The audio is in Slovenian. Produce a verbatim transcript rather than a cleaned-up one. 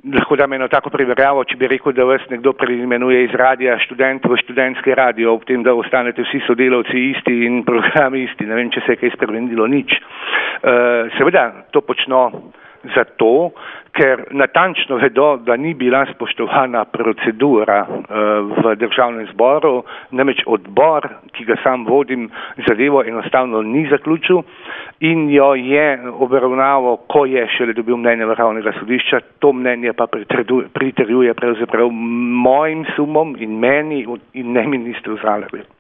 lahko dam eno tako primerjavo, če bi rekel, da vas nekdo preimenuje iz radija študent v študentski radio, ob tem, da ostanete vsi sodelavci isti in programi isti, ne vem, če se je kaj spremenilo, nič. Uh, seveda, to počno zato, ker natančno vedo, da ni bila spoštovana procedura uh, v državnem zboru, namreč odbor, ki ga sam vodim, zadevo enostavno ni zaključil in jo je obravnaval, ko je šele dobil mnenje Vrhovnega sodišča, to mnenje pa pritrjuje pravzaprav mojim sumom in meni in ne ministru Zalarju.